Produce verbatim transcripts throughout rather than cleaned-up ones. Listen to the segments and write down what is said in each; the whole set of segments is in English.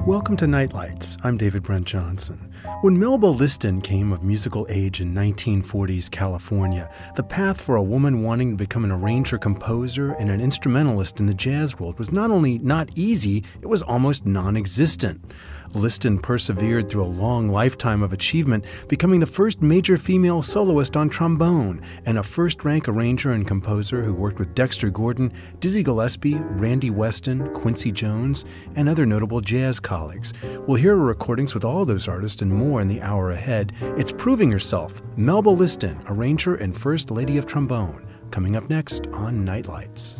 Welcome to Nightlights. I'm David Brent Johnson. When Melba Liston came of musical age in nineteen forties California, the path for a woman wanting to become an arranger-composer and an instrumentalist in the jazz world was not only not easy, it was almost non-existent. Liston persevered through a long lifetime of achievement, becoming the first major female soloist on trombone and a first-rank arranger and composer who worked with Dexter Gordon, Dizzy Gillespie, Randy Weston, Quincy Jones, and other notable jazz colleagues. We'll hear recordings with all those artists and more in the hour ahead. It's Proving Herself, Melba Liston, arranger and first lady of trombone, coming up next on Nightlights.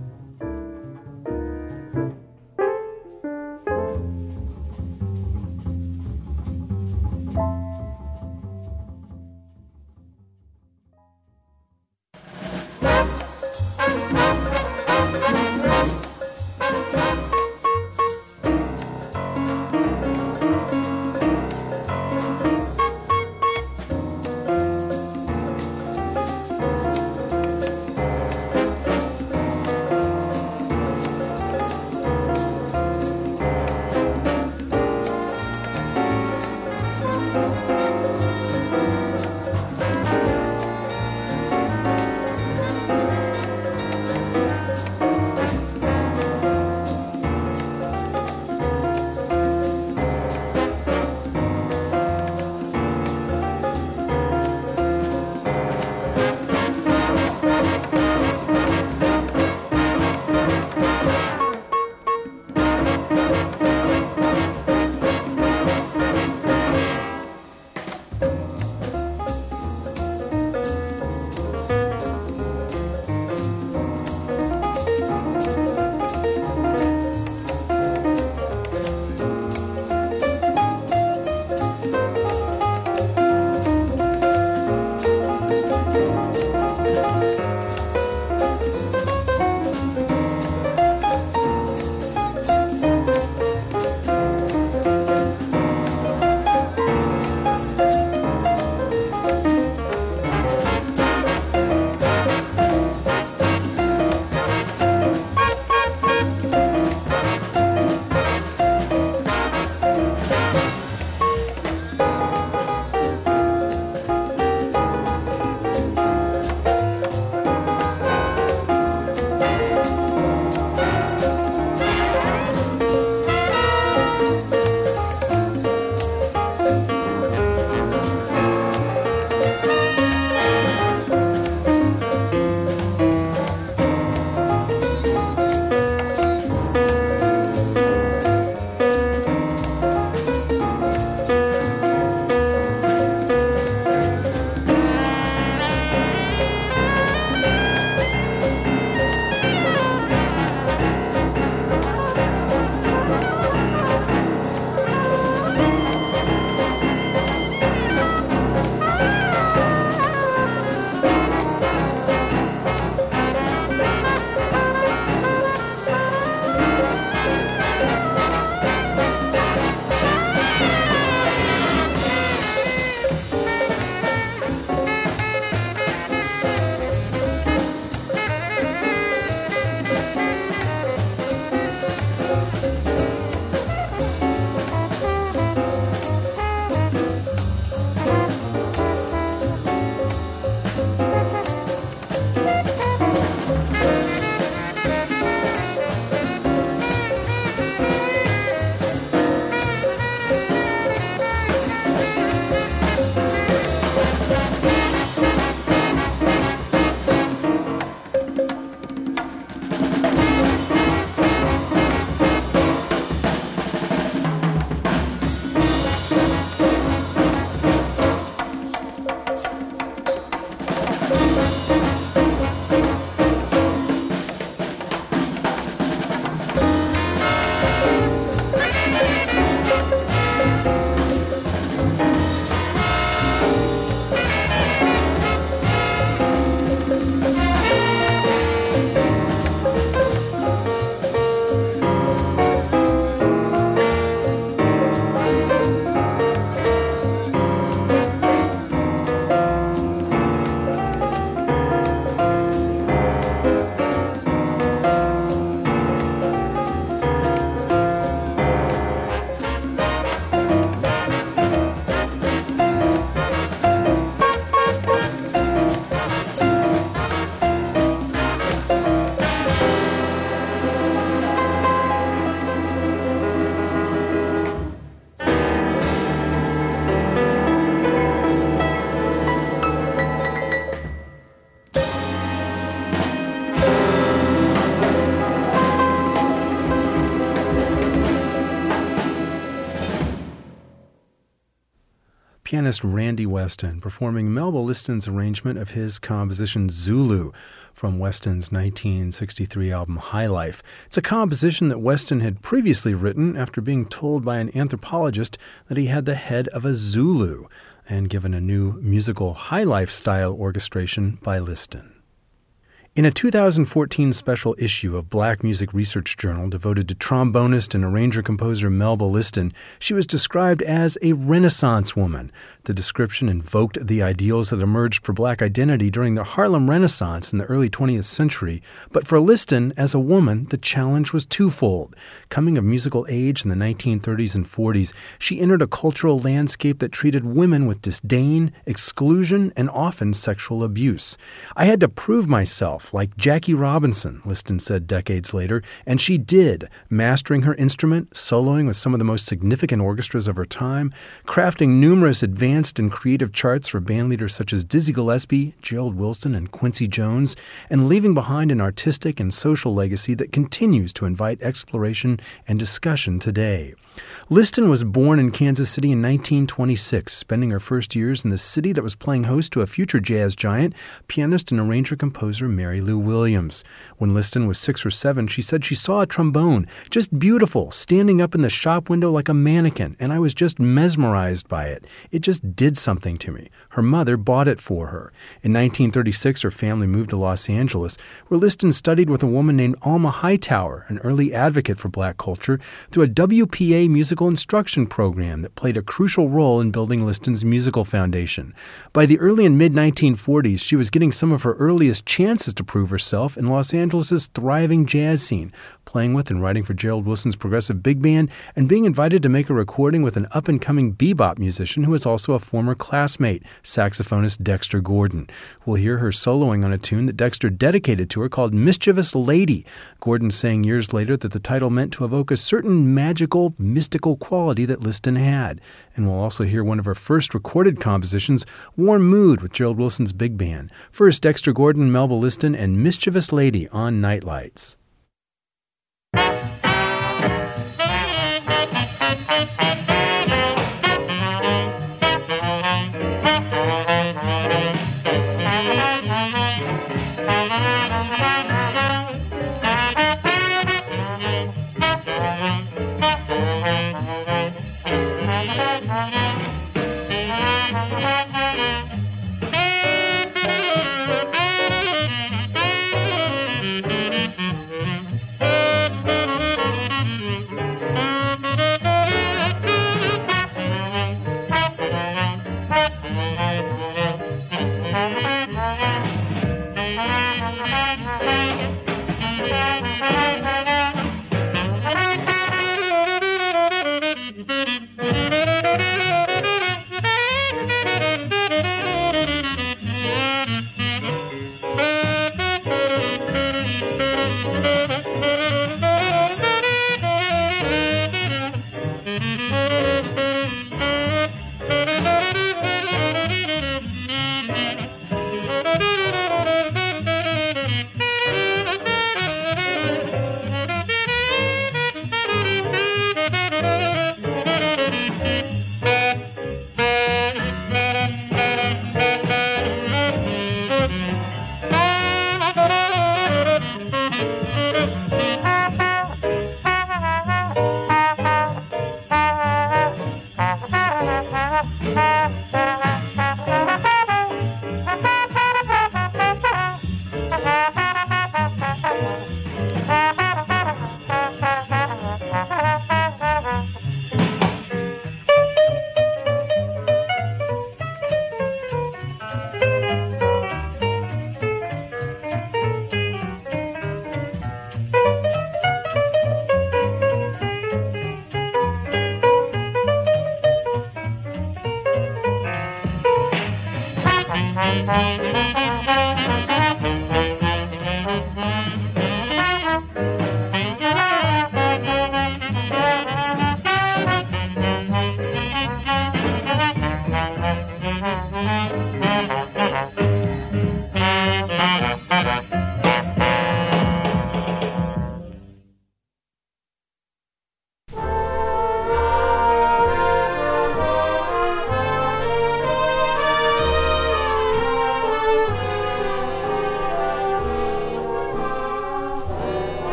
pianist Randy Weston performing Melba Liston's arrangement of his composition Zulu from Weston's nineteen sixty-three album High Life. It's a composition that Weston had previously written after being told by an anthropologist that he had the head of a Zulu, and given a new musical High Life style orchestration by Liston. In a two thousand fourteen special issue of Black Music Research Journal devoted to trombonist and arranger-composer Melba Liston, she was described as a Renaissance woman. The description invoked the ideals that emerged for Black identity during the Harlem Renaissance in the early twentieth century, but for Liston, as a woman, the challenge was twofold. Coming of musical age in the nineteen thirties and forties, she entered a cultural landscape that treated women with disdain, exclusion, and often sexual abuse. "I had to prove myself, like Jackie Robinson," Liston said decades later, and she did, mastering her instrument, soloing with some of the most significant orchestras of her time, crafting numerous advanced and creative charts for bandleaders such as Dizzy Gillespie, Gerald Wilson, and Quincy Jones, and leaving behind an artistic and social legacy that continues to invite exploration and discussion today. Liston was born in Kansas City in nineteen twenty-six, spending her first years in the city that was playing host to a future jazz giant, pianist and arranger-composer Mary Lou Williams. When Liston was six or seven, she said she saw a trombone, just beautiful, standing up in the shop window like a mannequin, and I was just mesmerized by it. It just did something to me. Her mother bought it for her. In nineteen thirty-six, her family moved to Los Angeles, where Liston studied with a woman named Alma Hightower, an early advocate for Black culture, through a W P A musical instruction program that played a crucial role in building Liston's musical foundation. By the early and mid nineteen forties, she was getting some of her earliest chances to prove herself in Los Angeles' thriving jazz scene, playing with and writing for Gerald Wilson's Progressive Big Band, and being invited to make a recording with an up-and-coming bebop musician who is also a former classmate, saxophonist Dexter Gordon. We'll hear her soloing on a tune that Dexter dedicated to her called Mischievous Lady. Gordon saying years later that the title meant to evoke a certain magical, mystical quality that Liston had. And we'll also hear one of her first recorded compositions, Warm Mood, with Gerald Wilson's Big Band. First, Dexter Gordon, Melba Liston, and Mischievous Lady on Nightlights.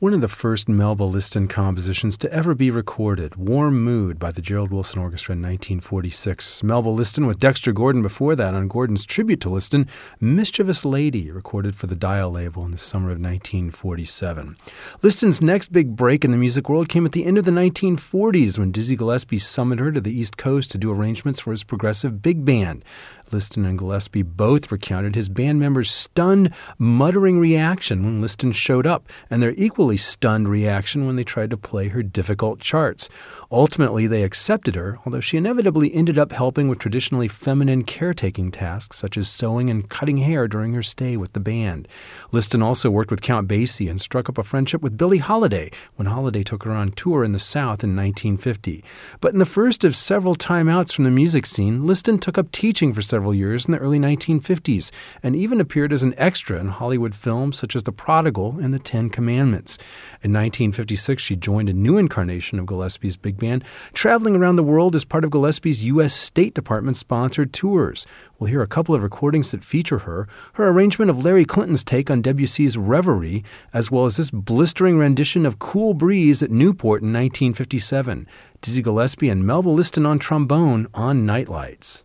One of the first Melba Liston compositions to ever be recorded, Warm Mood by the Gerald Wilson Orchestra in nineteen forty-six. Melba Liston with Dexter Gordon before that on Gordon's tribute to Liston, Mischievous Lady, recorded for the Dial label in the summer of nineteen forty-seven. Liston's next big break in the music world came at the end of the nineteen forties when Dizzy Gillespie summoned her to the East Coast to do arrangements for his progressive big band. Liston and Gillespie both recounted his band members' stunned, muttering reaction when Liston showed up, and their equally stunned reaction when they tried to play her difficult charts. Ultimately, they accepted her, although she inevitably ended up helping with traditionally feminine caretaking tasks such as sewing and cutting hair during her stay with the band. Liston also worked with Count Basie and struck up a friendship with Billie Holiday when Holiday took her on tour in the South in nineteen fifty. But in the first of several timeouts from the music scene, Liston took up teaching for several years in the early nineteen fifties and even appeared as an extra in Hollywood films such as The Prodigal and The Ten Commandments. In nineteen fifty-six, she joined a new incarnation of Gillespie's big band, traveling around the world as part of Gillespie's U S State Department-sponsored tours. We'll hear a couple of recordings that feature her, her arrangement of Larry Clinton's take on Debussy's Reverie, as well as this blistering rendition of Cool Breeze at Newport in nineteen fifty-seven. Dizzy Gillespie and Melba Liston on trombone on Nightlights.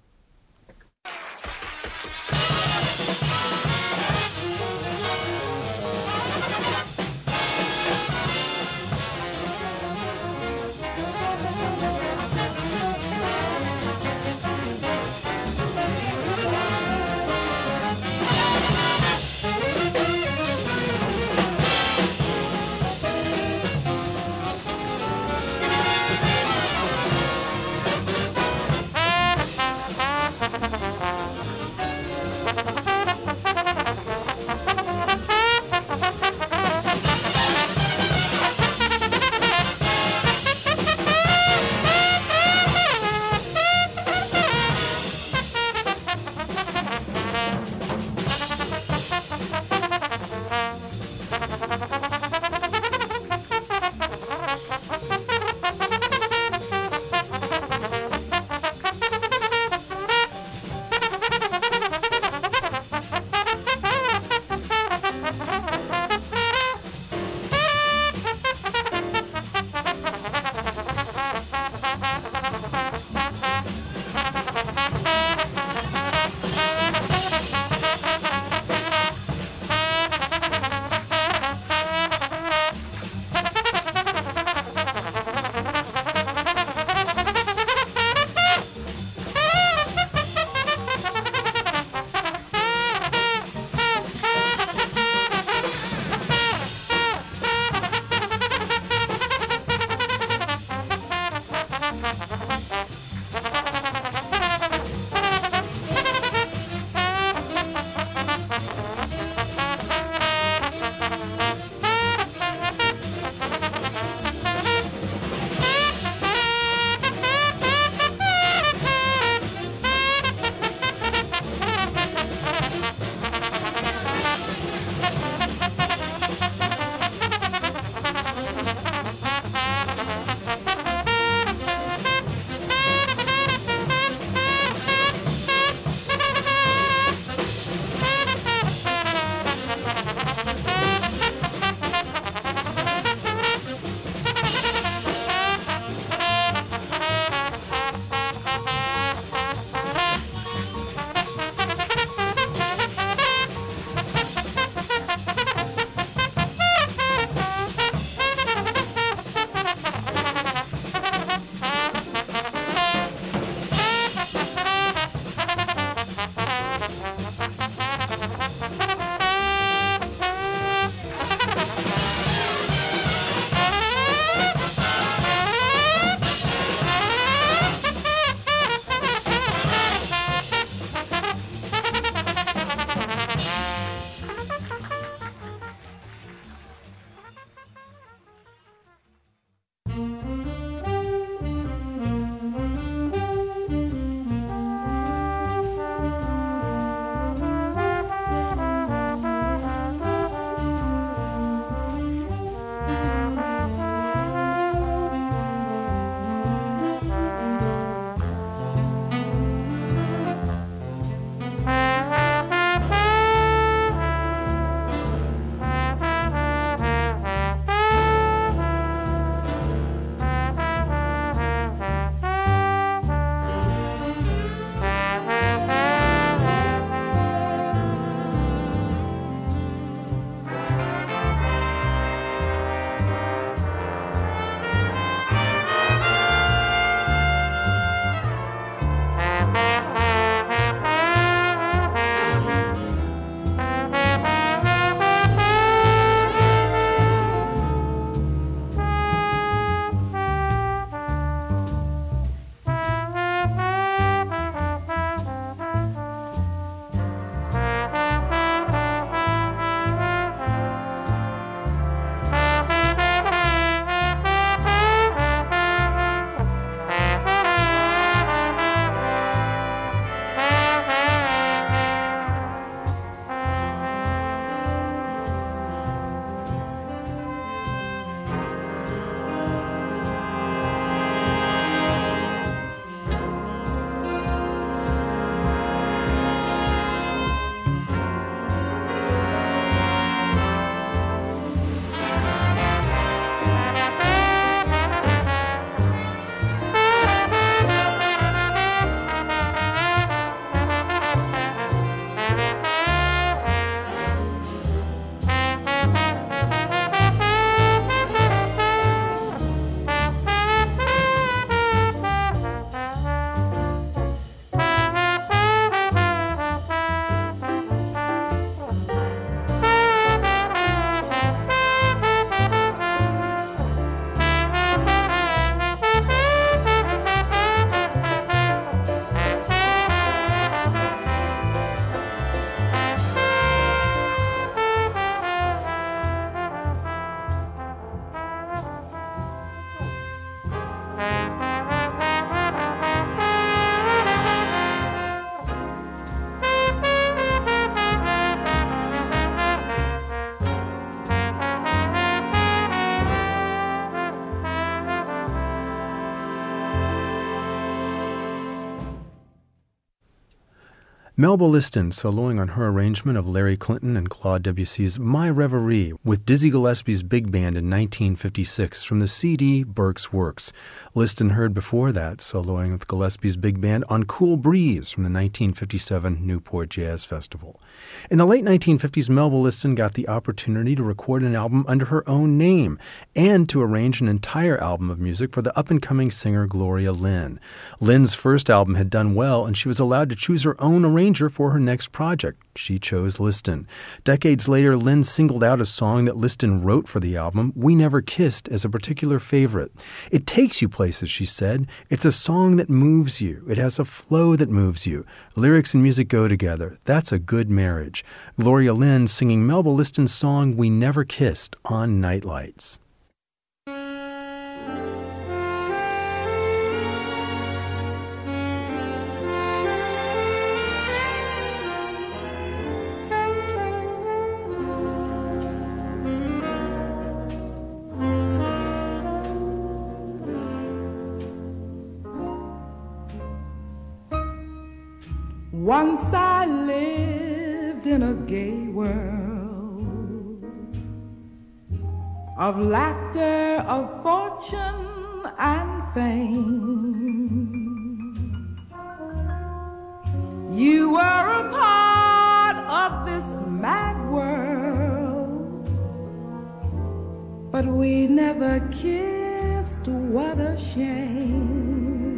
Melba Liston soloing on her arrangement of Larry Clinton and Claude Debussy's My Reverie with Dizzy Gillespie's big band in nineteen fifty-six from the C D Burke's Works. Liston heard before that soloing with Gillespie's big band on Cool Breeze from the nineteen fifty-seven Newport Jazz Festival. In the late nineteen fifties, Melba Liston got the opportunity to record an album under her own name and to arrange an entire album of music for the up-and-coming singer Gloria Lynne. Lynne's first album had done well, and she was allowed to choose her own arranger for her next project. She chose Liston. Decades later, Lynne singled out a song that Liston wrote for the album, We Never Kissed, as a particular favorite. It takes you places, she said. It's a song that moves you. It has a flow that moves you. Lyrics and music go together. That's a good marriage. Gloria Lynne singing Melba Liston's song We Never Kissed on Nightlights. Once I lived in a gay world of laughter, of fortune and fame. You were a part of this mad world, but we never kissed. What a shame.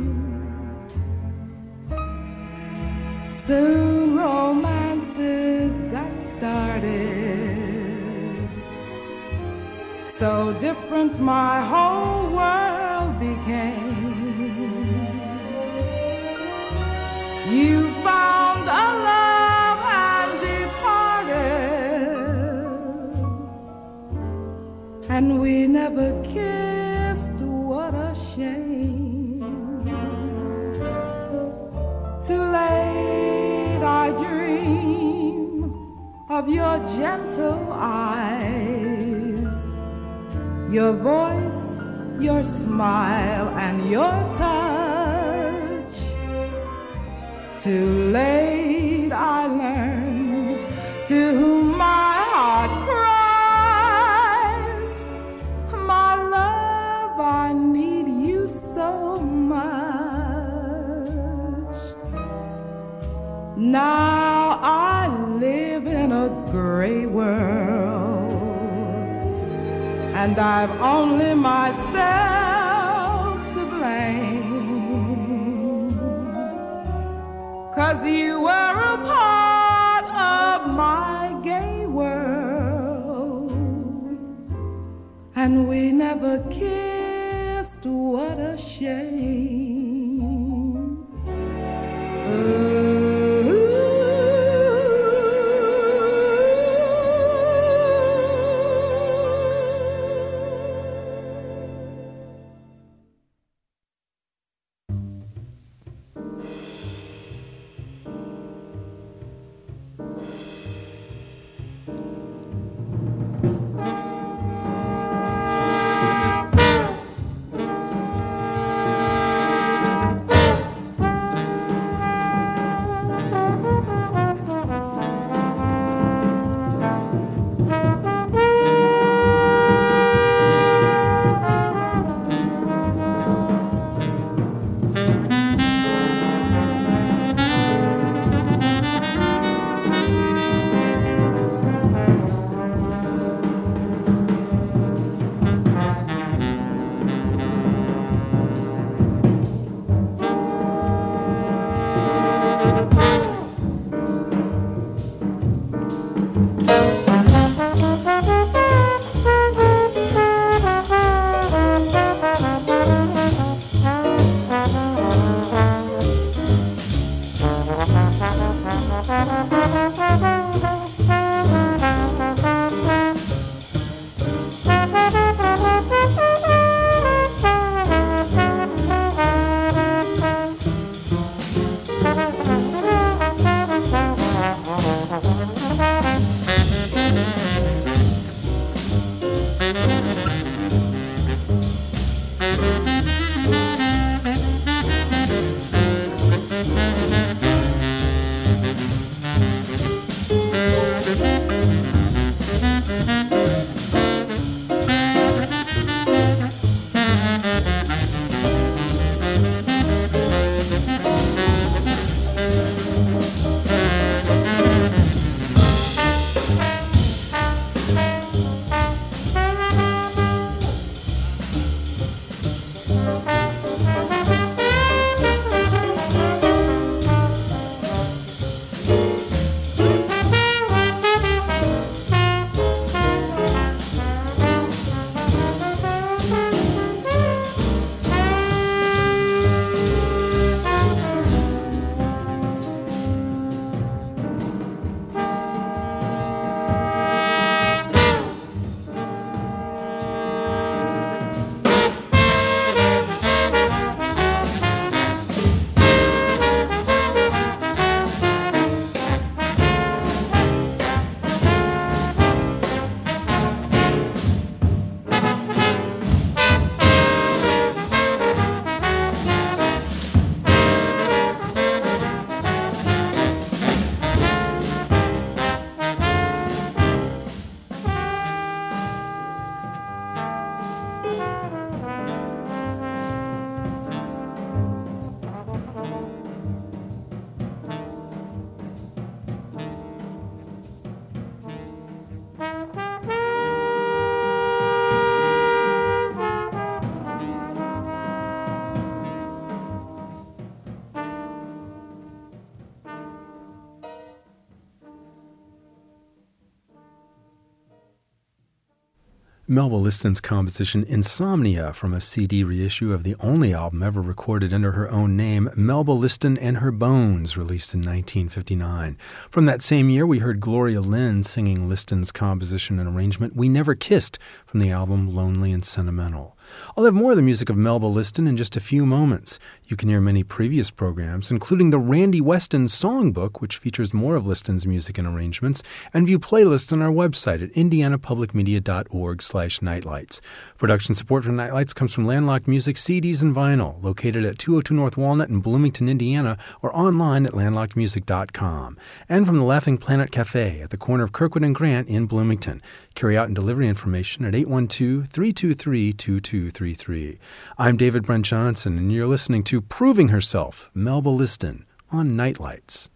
Soon romances got started, so different my whole world became. You found a love and departed, and we never kissed. What a shame. Too late I dream of your gentle eyes, your voice, your smile, and your touch. Too late I learn to whom my heart cries, my love, I need you so much. Now I live in a gray world, and I've only myself to blame, 'cause you were a part of my gay world, and we never kissed. What a shame. uh, Melba Liston's composition Insomnia from a C D reissue of the only album ever recorded under her own name, Melba Liston and Her Bones, released in nineteen fifty-nine. From that same year, we heard Gloria Lynn singing Liston's composition and arrangement We Never Kissed from the album Lonely and Sentimental. I'll have more of the music of Melba Liston in just a few moments. You can hear many previous programs, including the Randy Weston Songbook, which features more of Liston's music and arrangements, and view playlists on our website at indianapublicmedia.org slash nightlights. Production support for Nightlights comes from Landlocked Music C Ds and Vinyl, located at two oh two North Walnut in Bloomington, Indiana, or online at landlocked music dot com. And from the Laughing Planet Cafe at the corner of Kirkwood and Grant in Bloomington. Carry out and delivery information at eight one two, three two three, two two three three. I'm David Brent Johnson, and you're listening to Proving Herself, Melba Liston, on Nightlights.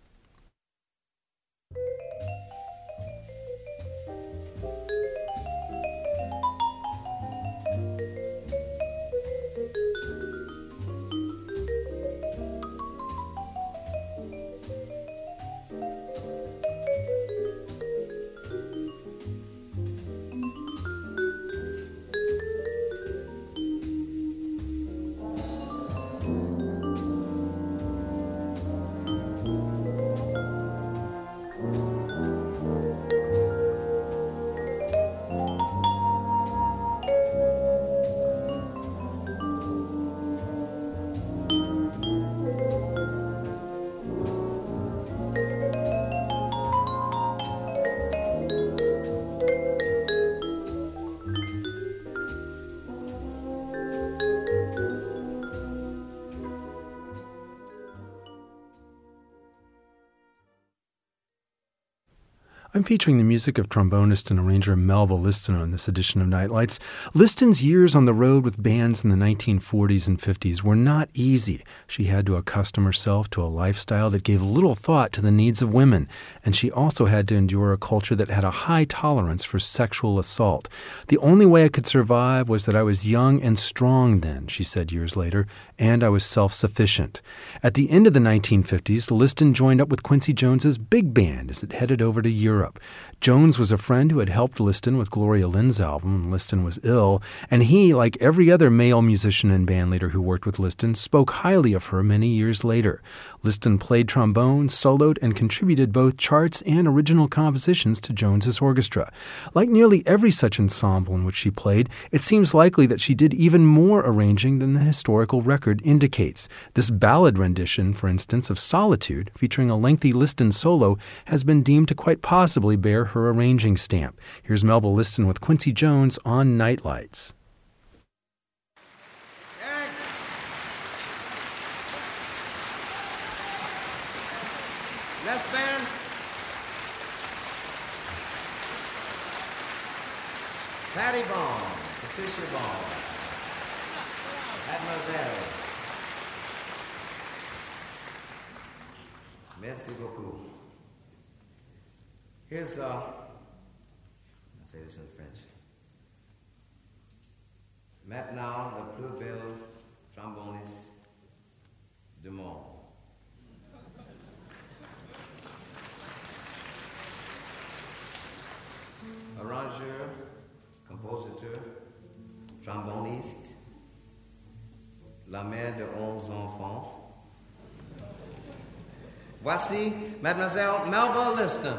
I'm featuring the music of trombonist and arranger Melba Liston on this edition of Nightlights. Liston's years on the road with bands in the nineteen forties and fifties were not easy. She had to accustom herself to a lifestyle that gave little thought to the needs of women, and she also had to endure a culture that had a high tolerance for sexual assault. The only way I could survive was that I was young and strong then, she said years later, and I was self-sufficient. At the end of the nineteen fifties, Liston joined up with Quincy Jones's big band as it headed over to Europe. Jones was a friend who had helped Liston with Gloria Lynn's album. Liston was ill, and he, like every other male musician and bandleader who worked with Liston, spoke highly of her many years later. Liston played trombone, soloed, and contributed both charts and original compositions to Jones's orchestra. Like nearly every such ensemble in which she played, it seems likely that she did even more arranging than the historical record indicates. This ballad rendition, for instance, of Solitude, featuring a lengthy Liston solo, has been deemed to quite possibly bear her arranging stamp. Here's Melba Liston with Quincy Jones on Nightlights. Let's band. Patty Bond, Patricia Bond, Mademoiselle. Merci beaucoup. Here's, uh, I'll say this in French. Maintenant, le plus bel tromboniste du monde. Arrangeur, compositeur, tromboniste, la mère de onze enfants. Voici Mademoiselle Melba Liston.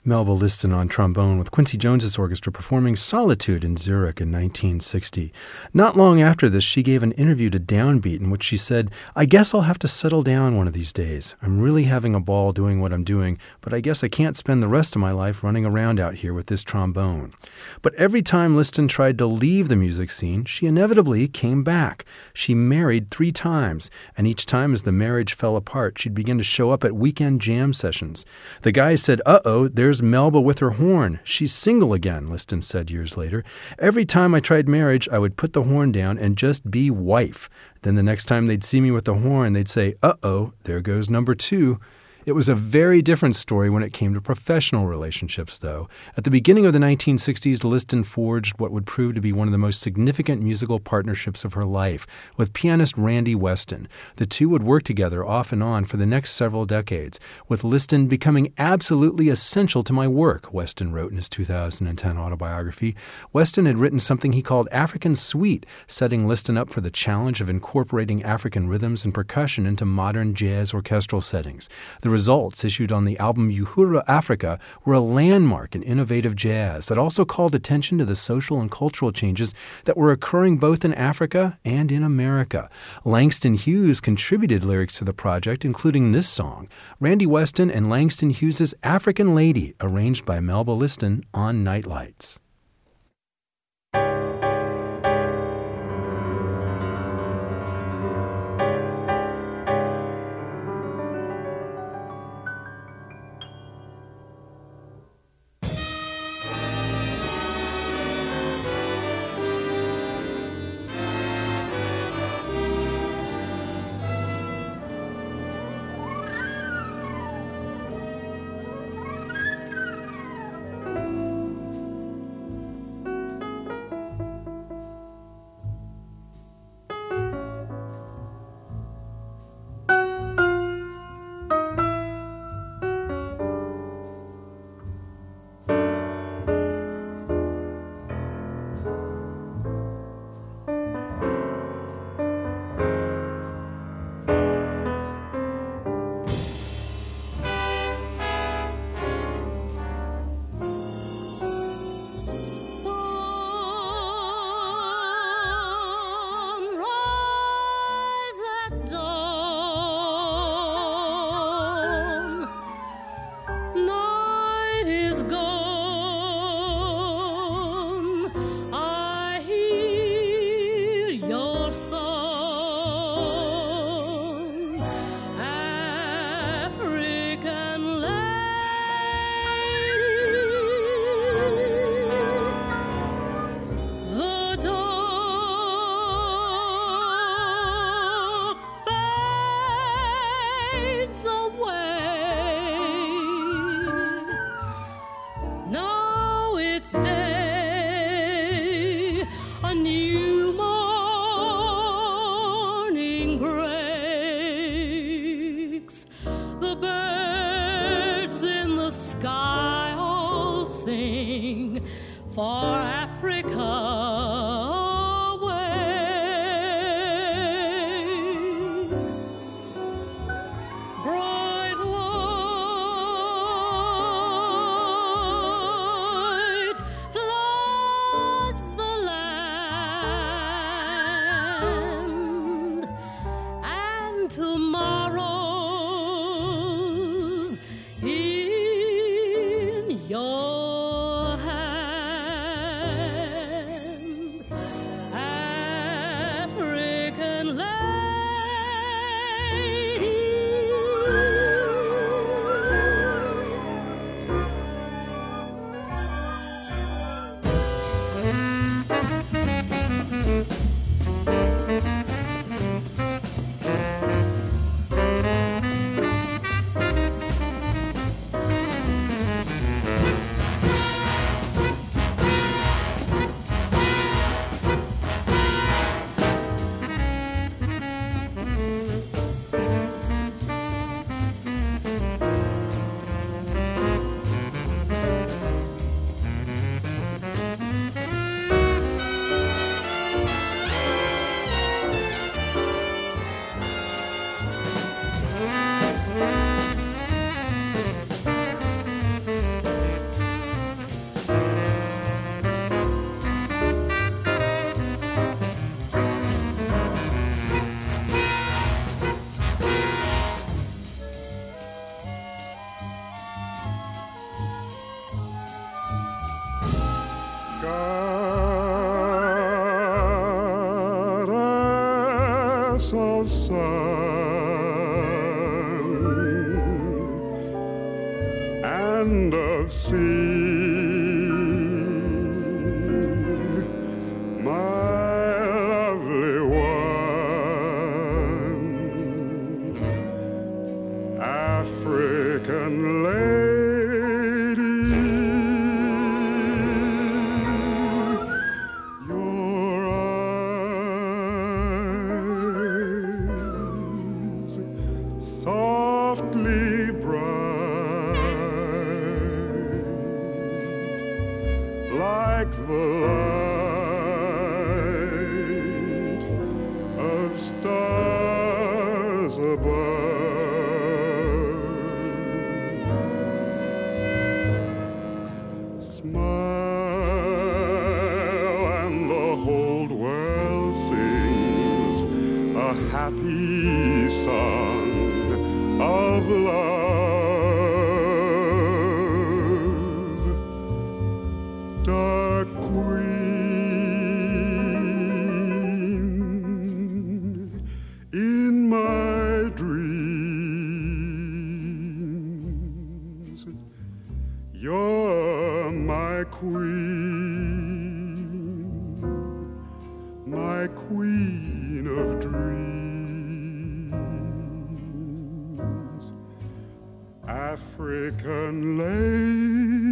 Melba Liston on trombone with Quincy Jones's orchestra performing Solitude in Zurich in nineteen sixty. Not long after this, she gave an interview to Downbeat in which she said, "I guess I'll have to settle down one of these days. I'm really having a ball doing what I'm doing, but I guess I can't spend the rest of my life running around out here with this trombone." But every time Liston tried to leave the music scene, she inevitably came back. She married three times, and each time as the marriage fell apart, she'd begin to show up at weekend jam sessions. The guys said, "Uh-oh, there's Melba with her horn. She's single again," Liston said years later. "Every time I tried marriage, I would put the horn down and just be wife. Then the next time they'd see me with the horn, they'd say, 'Uh-oh, there goes number two.'" It was a very different story when it came to professional relationships, though. At the beginning of the nineteen sixties, Liston forged what would prove to be one of the most significant musical partnerships of her life with pianist Randy Weston. The two would work together off and on for the next several decades, with Liston becoming absolutely essential to my work, Weston wrote in his two thousand ten autobiography. Weston had written something he called African Suite, setting Liston up for the challenge of incorporating African rhythms and percussion into modern jazz orchestral settings. The results, issued on the album Uhuru Africa, were a landmark in innovative jazz that also called attention to the social and cultural changes that were occurring both in Africa and in America. Langston Hughes contributed lyrics to the project, including this song, Randy Weston and Langston Hughes' African Lady, arranged by Melba Liston on Nightlights. For Africa waves, bright light floods the land, and tomorrow's in your goddess of sun and of sea, my lovely one, African lady, your eyes softly bright, like the light of stars above. Smile and the whole world sings a happy song of love. Dark queen, in my dreams, you're my queen, my queen of dreams, African lady.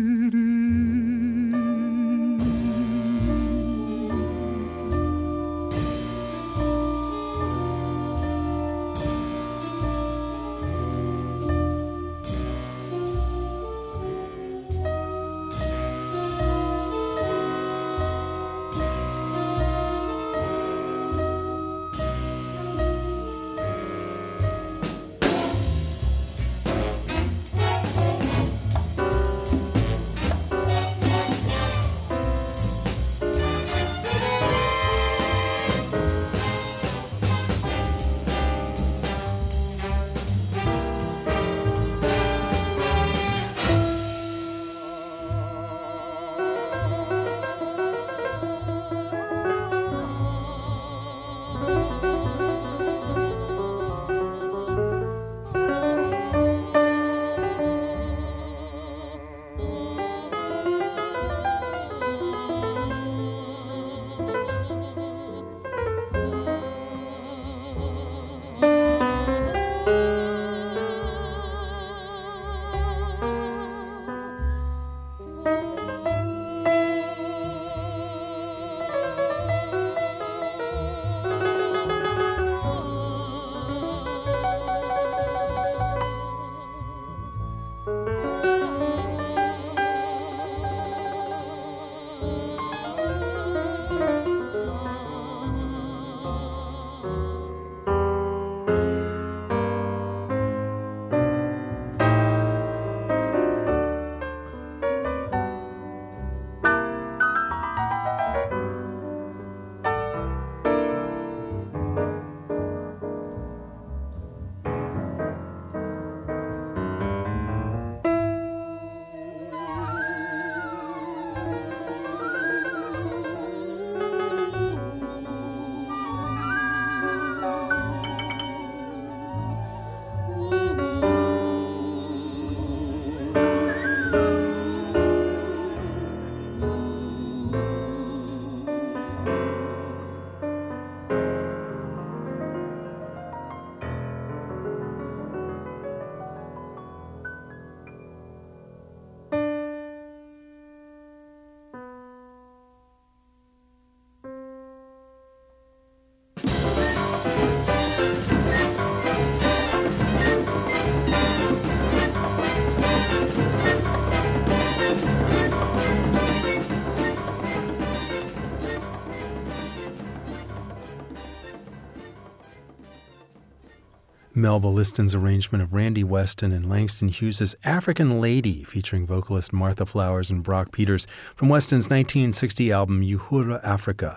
Melba Liston's arrangement of Randy Weston and Langston Hughes' African Lady, featuring vocalist Martha Flowers and Brock Peters, from Weston's nineteen sixty album Uhura Africa.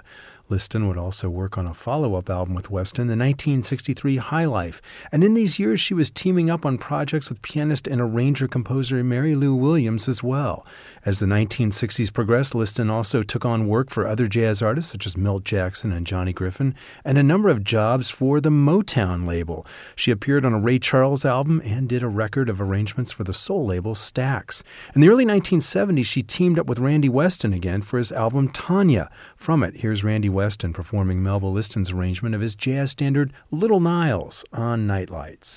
Liston would also work on a follow-up album with Weston, the nineteen sixty-three High Life. And in these years, she was teaming up on projects with pianist and arranger-composer Mary Lou Williams as well. As the nineteen sixties progressed, Liston also took on work for other jazz artists such as Milt Jackson and Johnny Griffin, and a number of jobs for the Motown label. She appeared on a Ray Charles album and did a record of arrangements for the soul label Stax. In the early nineteen seventies, she teamed up with Randy Weston again for his album Tanya. From it, here's Randy Weston performing Melba Liston's arrangement of his jazz standard Little Niles on Nightlights.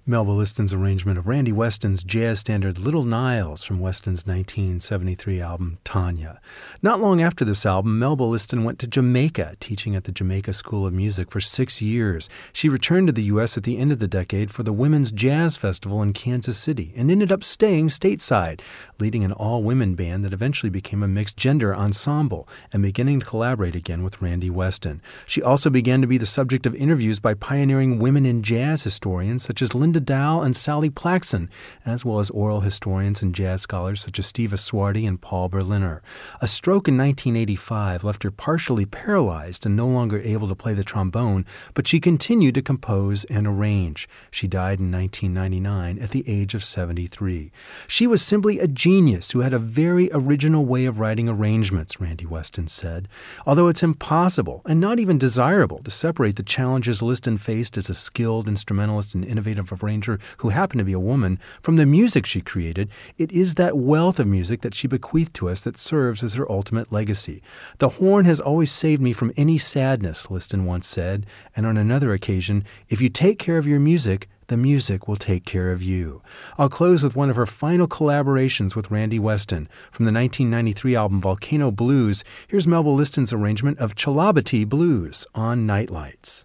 Melba Liston's arrangement of Randy Weston's jazz standard Little Niles from Weston's nineteen seventy-three album Tanya. Not long after this album, Melba Liston went to Jamaica, teaching at the Jamaica School of Music for six years. She returned to the U S at the end of the decade for the Women's Jazz Festival in Kansas City and ended up staying stateside, leading an all-women band that eventually became a mixed-gender ensemble and beginning to collaborate again with Randy Weston. She also began to be the subject of interviews by pioneering women in jazz historians such as Linda Dow and Sally Plaxon, as well as oral historians and jazz scholars such as Steve Aswarty and Paul Berliner. A stroke in nineteen eighty-five left her partially paralyzed and no longer able to play the trombone, but she continued to compose and arrange. She died in nineteen ninety-nine at the age of seventy-three. She was simply a genius who had a very original way of writing arrangements, Randy Weston said. Although it's impossible and not even desirable to separate the challenges Liston faced as a skilled instrumentalist and innovative arranger who happened to be a woman from the music she created, it is that wealth of music that she bequeathed to us that serves as her ultimate legacy. The horn has always saved me from any sadness, Liston once said, and on another occasion, if you take care of your music, the music will take care of you. I'll close with one of her final collaborations with Randy Weston. From the nineteen ninety-three album Volcano Blues, here's Melba Liston's arrangement of Chalabati Blues on Nightlights.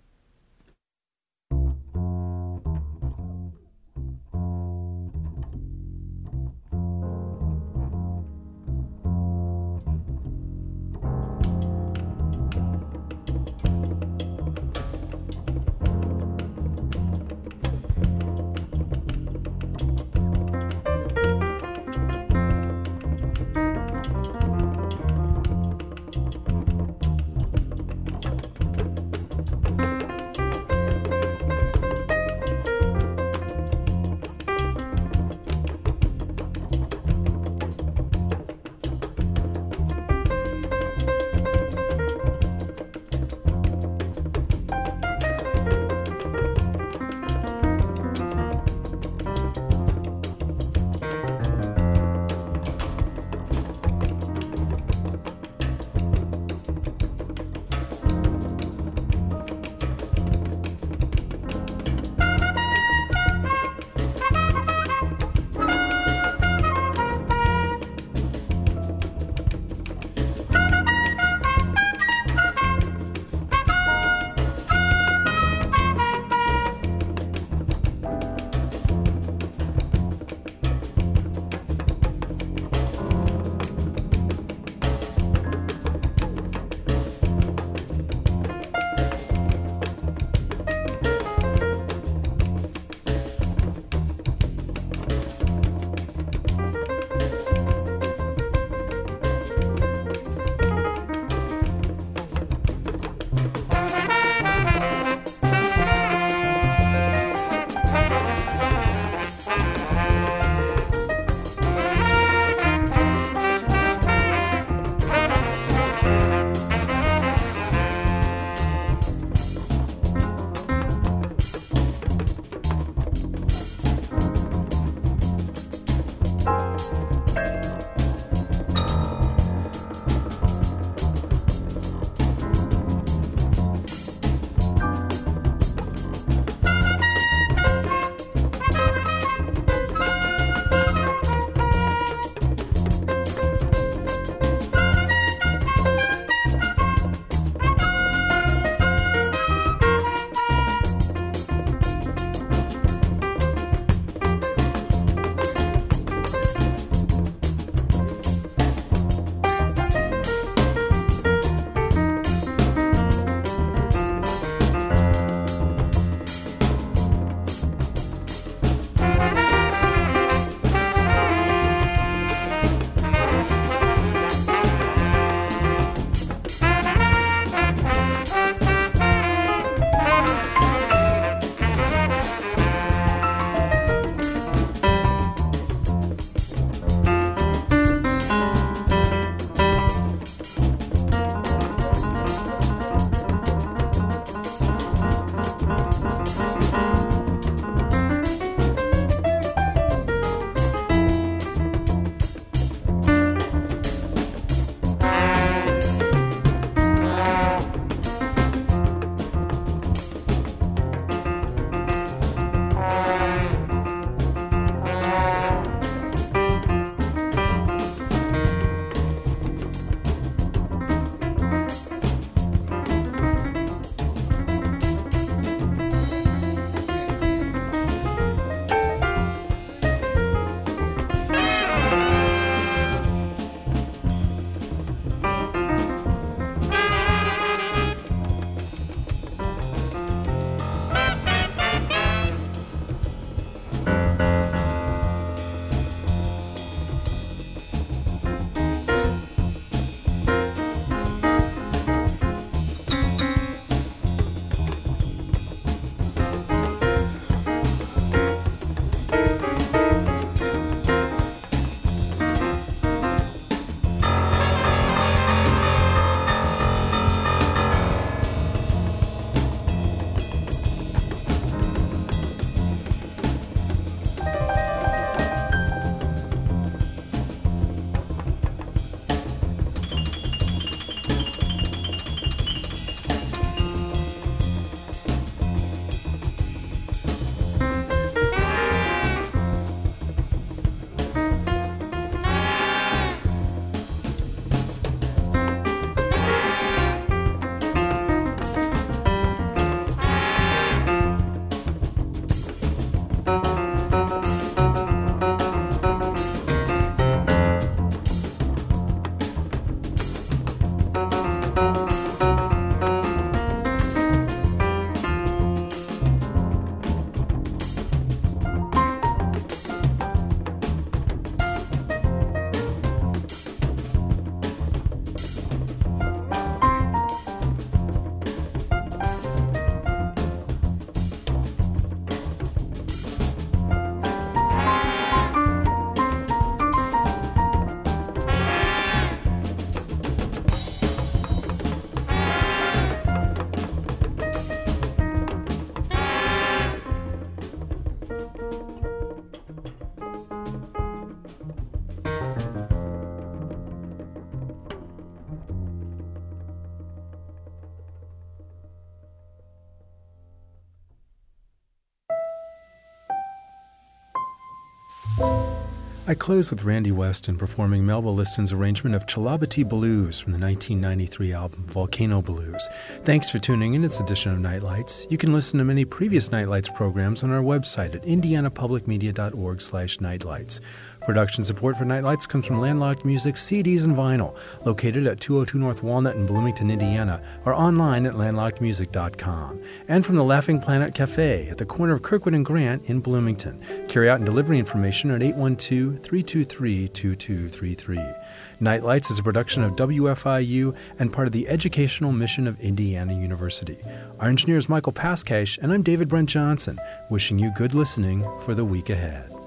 I close with Randy Weston performing Melba Liston's arrangement of Chalabati Blues from the nineteen ninety-three album Volcano Blues. Thanks for tuning in. It's an edition of Nightlights. You can listen to many previous Nightlights programs on our website at indianapublicmedia.org slash nightlights. Production support for Nightlights comes from Landlocked Music C Ds and Vinyl, located at two oh two North Walnut in Bloomington, Indiana, or online at landlocked music dot com. And from the Laughing Planet Cafe at the corner of Kirkwood and Grant in Bloomington. Carry out and delivery information at eight one two, three two three, two two three three. Nightlights is a production of W F I U and part of the educational mission of Indiana University. Our engineer is Michael Paskash, and I'm David Brent Johnson, wishing you good listening for the week ahead.